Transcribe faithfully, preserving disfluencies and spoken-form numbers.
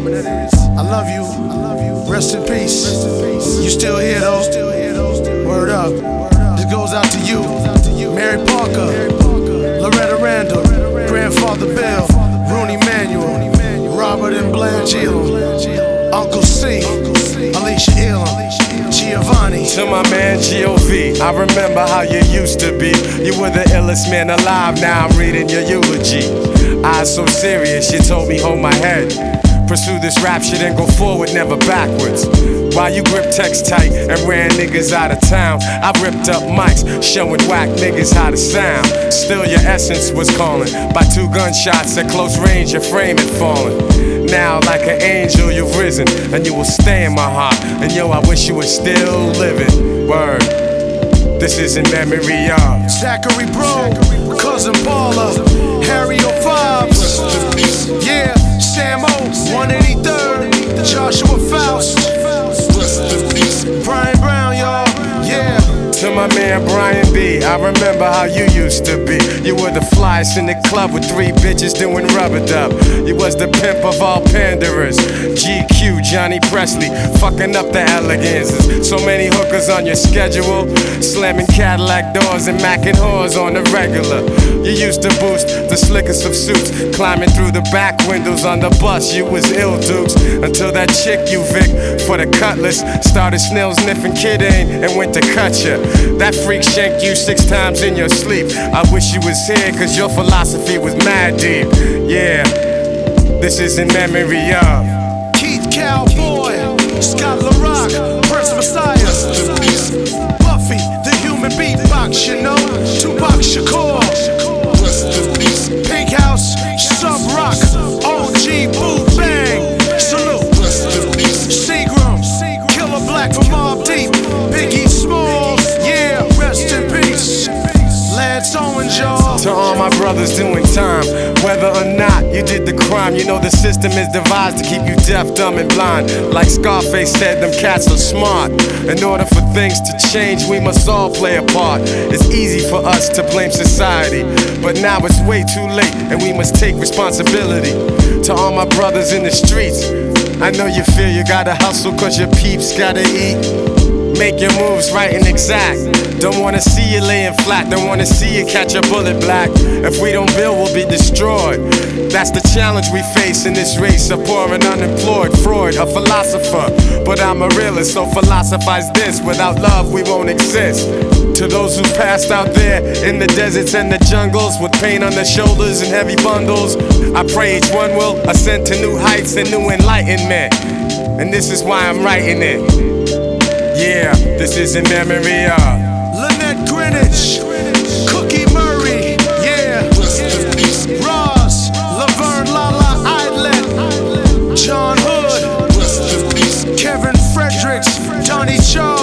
I love you. Rest in peace. You still here though? Word up. This goes out to you, Mary Parker, Loretta Randall, Grandfather Bill, Rooney Manuel, Robert and Blanche Elam, Uncle C, Alicia Elam, Giovanni. To my man G O V, I remember how you used to be. You were the illest man alive, now I'm reading your eulogy. Eyes so serious, you told me hold my head. Pursue this rap shit and go forward, never backwards. While you grip text tight and ran niggas out of town, I ripped up mics, showing whack niggas how to sound. Still your essence was calling. By two gunshots at close range, your frame had fallen. Now like an angel you've risen, and you will stay in my heart. And yo, I wish you were still living. Word. This is in memory of Zachary Bro, Cousin Paula, Harry O'Fobs, yeah, Sam O, one eighty-third, Joshua Faust, Brian Brown, y'all, yeah. To my man Brian B, I remember how you used to be. You were the flyest in the club with three bitches doing rubber dub. You was the pimp of all panderers. G Q, Johnny Presley, fucking up the elegances. So many hookers on your schedule, slamming Cadillac doors and macking whores on the regular. You used to boost the slickest of suits, climbing through the back windows on the bus. You was ill, dukes, until that chick you Vic for the cutlass started snail sniffing Kid Ain and went to cut ya. That freak shanked you six times in your sleep. I wish you was here, cause your philosophy was mad deep. Yeah, this is in memory of Keith Cowboy, Scott LaRock, Prince Messiah, Buffy, the human beatbox, you know, Tupac Shakur, Pink House, Sub Rock, O G Boo Bang, Salute, Seagram, Killer Black from Mobb Deep, Biggie Smalls, yeah, rest in peace, Lance Owens, y'all. To all my brothers doing time, whether or not you did the crime, you know the system is devised to keep you deaf, dumb, and blind. Like Scarface said, them cats are smart. In order for things to change, we must all play a part. It's easy for us to blame society, but now it's way too late, and we must take responsibility. To all my brothers in the streets, I know you feel you gotta hustle cause your peeps gotta eat. Make your moves right and exact. Don't wanna see you laying flat, don't wanna see you catch a bullet black. If we don't build, we'll be destroyed. That's the challenge we face in this race of poor and unemployed. Freud, a philosopher, but I'm a realist, so philosophize this. Without love, we won't exist. To those who passed out there in the deserts and the jungles with pain on their shoulders and heavy bundles, I pray each one will ascend to new heights and new enlightenment. And this is why I'm writing it. Yeah, this is in memory of Lynette Greenwich, Cookie Murray, yeah, Ross, Laverne Lala Idlet, John Hood, Kevin Fredericks, Johnny Charles.